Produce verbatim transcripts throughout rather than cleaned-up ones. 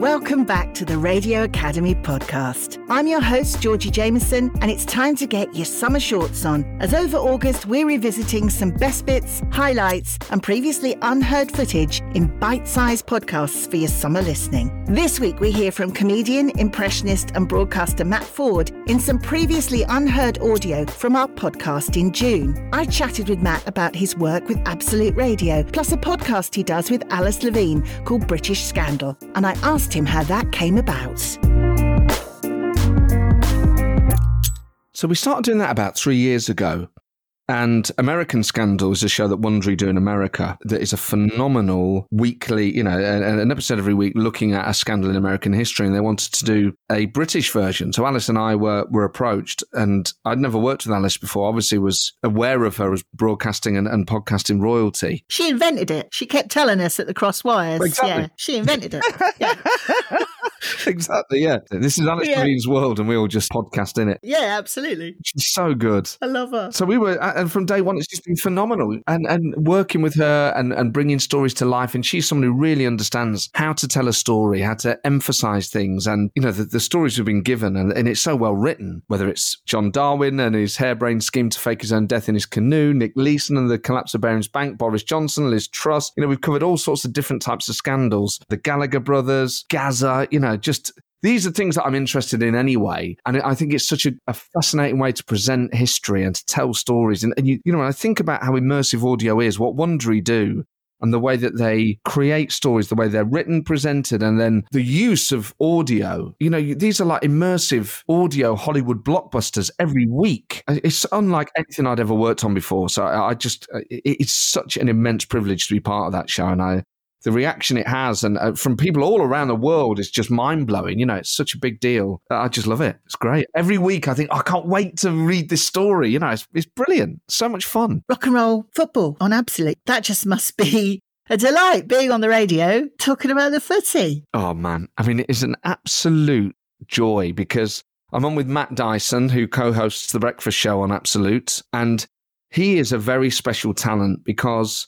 Welcome back to the Radio Academy podcast. I'm your host, Georgie Jameson, and it's time to get your summer shorts on, as over August we're revisiting some best bits, highlights, and previously unheard footage in bite-sized podcasts for your summer listening. This week we hear from comedian, impressionist, and broadcaster Matt Ford in some previously unheard audio from our podcast in June. I chatted with Matt about his work with Absolute Radio, plus a podcast he does with Alice Levine called British Scandal, and I asked him how that came about. So we started doing that about three years ago. And American Scandal is a show that Wondery do in America that is a phenomenal weekly, you know, an, an episode every week looking at a scandal in American history. And they wanted to do a British version. So Alice and I were were approached, and I'd never worked with Alice before. Obviously was aware of her as broadcasting and, and podcasting royalty. She invented it. She kept telling us at the Cross Wires. Exactly. Yeah, she invented it. Yeah. Exactly, yeah. This is Alice Yeah. Levine's world, and we all just podcast in it. Yeah, absolutely. She's so good. I love her. So we were, and from day one, it's just been phenomenal. And and working with her and, and bringing stories to life. And she's someone who really understands how to tell a story, how to emphasize things. And, you know, the, the stories we've been given, and, and it's so well written, whether it's John Darwin and his harebrained scheme to fake his own death in his canoe, Nick Leeson and the collapse of Barings Bank, Boris Johnson, Liz Truss. You know, we've covered all sorts of different types of scandals. The Gallagher brothers, Gaza, you know, just... These are things that I'm interested in anyway. And I think it's such a, a fascinating way to present history and to tell stories. And, and you, you know, when I think about how immersive audio is, what Wondery do, and the way that they create stories, the way they're written, presented, and then the use of audio. You know, these are like immersive audio Hollywood blockbusters every week. It's unlike anything I'd ever worked on before. So I, I just, it's such an immense privilege to be part of that show. And I, the reaction it has, and uh, from people all around the world, is just mind-blowing. You know, it's such a big deal. I just love it. It's great. Every week I think, oh, I can't wait to read this story. You know, it's, it's brilliant. So much fun. Rock and roll football on Absolute. That just must be a delight, being on the radio, talking about the footy. Oh, man. I mean, it is an absolute joy because I'm on with Matt Dyson, who co-hosts The Breakfast Show on Absolute, and he is a very special talent because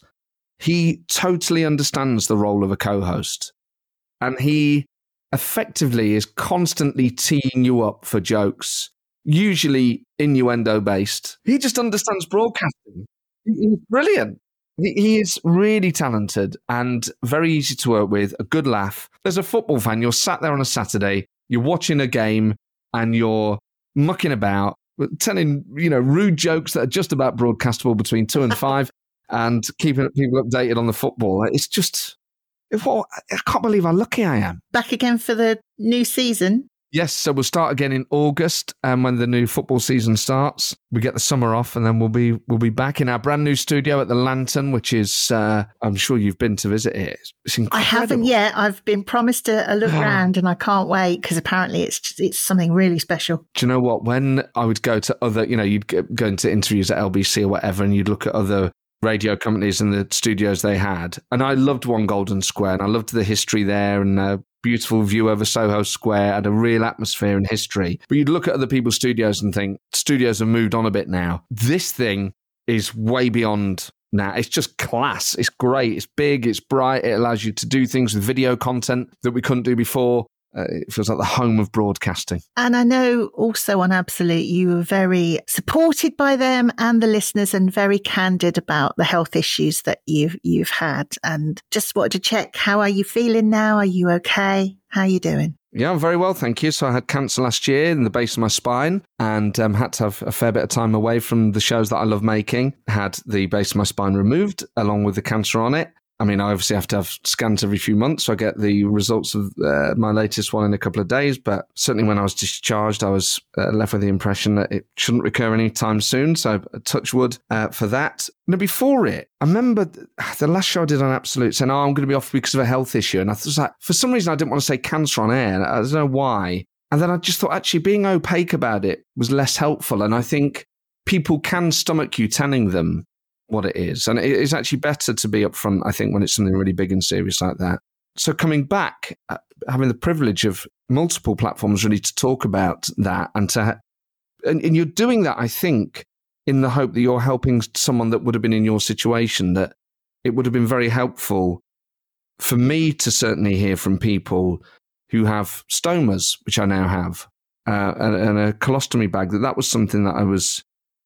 he totally understands the role of a co-host, and he effectively is constantly teeing you up for jokes, usually innuendo-based. He just understands broadcasting. He's brilliant. He is really talented and very easy to work with, a good laugh. As a football fan, you're sat there on a Saturday, you're watching a game, and you're mucking about, telling, you know, rude jokes that are just about broadcastable between two and five. And keeping people updated on the football. It's just, well, I can't believe how lucky I am. Back again for the new season. Yes, so we'll start again in August, and when the new football season starts, we get the summer off, and then we'll be we'll be back in our brand new studio at the Lantern, which is, uh, I'm sure you've been to visit it. It's incredible. I haven't yet. I've been promised a, a look round, and I can't wait because apparently it's just, it's something really special. Do you know what? When I would go to other, you know, you'd go into interviews at L B C or whatever, and you'd look at other radio companies and the studios they had. And I loved One Golden Square, and I loved the history there, and a beautiful view over Soho Square, had a real atmosphere and history. But you'd look at other people's studios and think, studios have moved on a bit now. This thing is way beyond now. It's just class. It's great. It's big. It's bright. It allows you to do things with video content that we couldn't do before. Uh, it feels like the home of broadcasting. And I know also on Absolute, you were very supported by them and the listeners, and very candid about the health issues that you've, you've had. And just wanted to check, how are you feeling now? Are you okay? How are you doing? Yeah, I'm very well, thank you. So I had cancer last year in the base of my spine, and um, had to have a fair bit of time away from the shows that I love making. Had the base of my spine removed along with the cancer on it. I mean, I obviously have to have scans every few months, so I get the results of uh, my latest one in a couple of days. But certainly when I was discharged, I was uh, left with the impression that it shouldn't recur anytime soon. So touch wood uh, for that. Now, before it, I remember the last show I did on Absolute saying, oh, I'm going to be off because of a health issue. And I was like, for some reason, I didn't want to say cancer on air. I don't know why. And then I just thought, actually, being opaque about it was less helpful. And I think people can stomach you telling them what it is. And it is actually better to be upfront, I think, when it's something really big and serious like that. So coming back, uh, having the privilege of multiple platforms really to talk about that, and to ha- and, and you're doing that, I think, in the hope that you're helping someone that would have been in your situation, that it would have been very helpful for me to certainly hear from people who have stomas, which I now have, uh, and, and a colostomy bag, that that was something that I was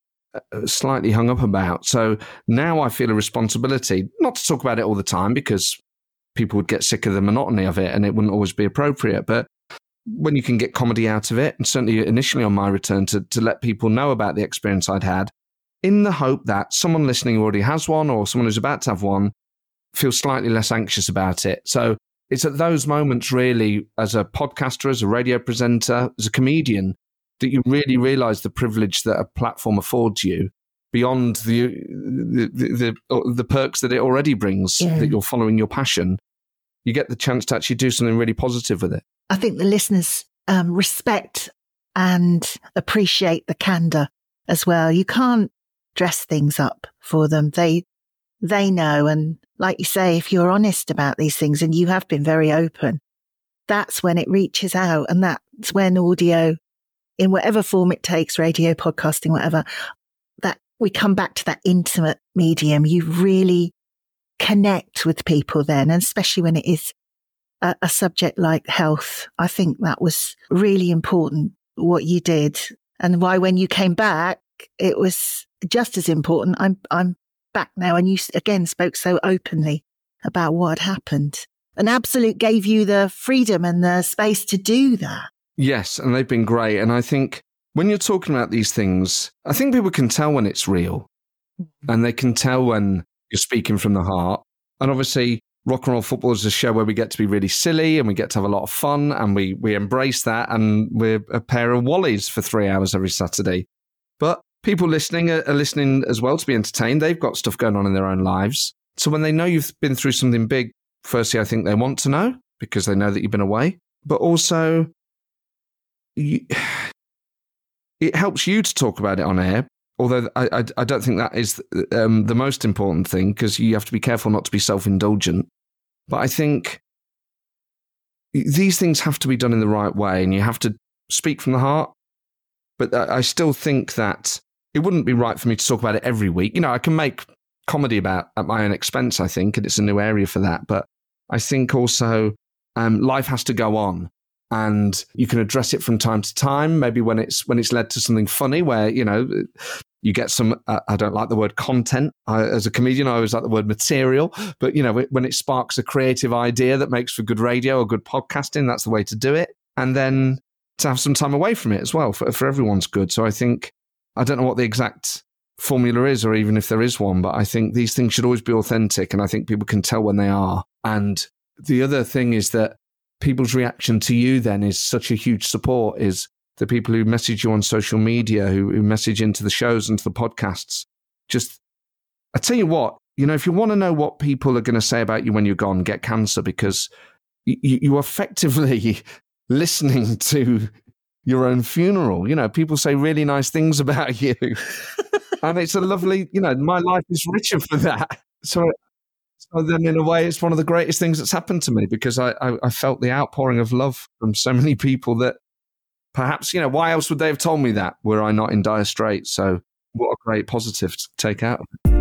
slightly hung up about. So now I feel a responsibility, not to talk about it all the time because people would get sick of the monotony of it and it wouldn't always be appropriate. But when you can get comedy out of it, and certainly initially on my return, to, to let people know about the experience I'd had, in the hope that someone listening who already has one or someone who's about to have one feels slightly less anxious about it. So it's at those moments really, as a podcaster, as a radio presenter, as a comedian, that you really realise the privilege that a platform affords you beyond the the the, the, the perks that it already brings, yeah. that you're following your passion. You get the chance to actually do something really positive with it. I think the listeners um, respect and appreciate the candour as well. You can't dress things up for them. They they know. And like you say, if you're honest about these things, and you have been very open, that's when it reaches out. And that's when audio, in whatever form it takes, radio, podcasting, whatever, that we come back to that intimate medium. You really connect with people then, and especially when it is a, a subject like health. I think that was really important, what you did, and why when you came back, it was just as important. I'm I'm back now, and you again spoke so openly about what had happened. And Absolute gave you the freedom and the space to do that. Yes, and they've been great. And I think when you're talking about these things, I think people can tell when it's real, and they can tell when you're speaking from the heart. And obviously, Rock and Roll Football is a show where we get to be really silly and we get to have a lot of fun, and we we embrace that, and we're a pair of wallies for three hours every Saturday. But people listening are, are listening as well to be entertained. They've got stuff going on in their own lives. So when they know you've been through something big, firstly, I think they want to know because they know that you've been away. But also, you, it helps you to talk about it on air. Although I, I, I don't think that is um, the most important thing, because you have to be careful not to be self-indulgent. But I think these things have to be done in the right way, and you have to speak from the heart. But I still think that it wouldn't be right for me to talk about it every week. You know, I can make comedy about at my own expense, I think, and it's a new area for that. But I think also um, life has to go on. And you can address it from time to time, maybe when it's when it's led to something funny where, you know, you get some, uh, I don't like the word content. I, as a comedian, I always like the word material. But, you know, when it sparks a creative idea that makes for good radio or good podcasting, that's the way to do it. And then to have some time away from it as well for, for everyone's good. So I think, I don't know what the exact formula is, or even if there is one, but I think these things should always be authentic. And I think people can tell when they are. And the other thing is that people's reaction to you then is such a huge support, is the people who message you on social media, who, who message into the shows and to the podcasts. Just, I tell you what, you know, if you want to know what people are going to say about you when you're gone, get cancer, because you, you effectively listening to your own funeral. You know, people say really nice things about you. And it's a lovely, you know, my life is richer for that. So So then, in a way, it's one of the greatest things that's happened to me, because I, I, I felt the outpouring of love from so many people that perhaps, you know, why else would they have told me that were I not in dire straits? So what a great positive to take out of it.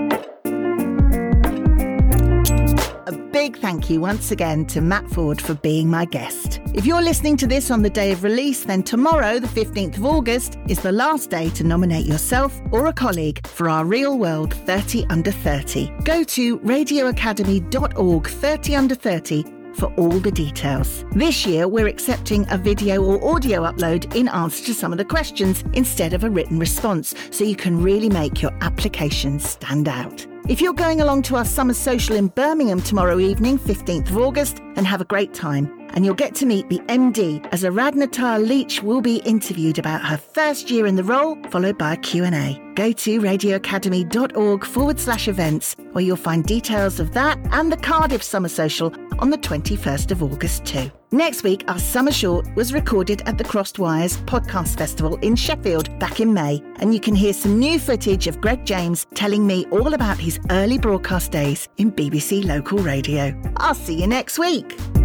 A big thank you once again to Matt Ford for being my guest. If you're listening to this on the day of release, then tomorrow, the fifteenth of August, is the last day to nominate yourself or a colleague for our Real World thirty under thirty. Go to radio academy dot org thirty under thirty for all the details. This year, we're accepting a video or audio upload in answer to some of the questions instead of a written response, so you can really make your application stand out. If you're going along to our summer social in Birmingham tomorrow evening, fifteenth of August, then have a great time. And you'll get to meet the M D, as Aradhana Leach will be interviewed about her first year in the role, followed by a Q and A. Go to radio academy dot org forward slash events, where you'll find details of that and the Cardiff Summer Social on the twenty-first of August too. Next week, our summer short was recorded at the Crossed Wires Podcast Festival in Sheffield back in May, and you can hear some new footage of Greg James telling me all about his early broadcast days in B B C Local Radio. I'll see you next week.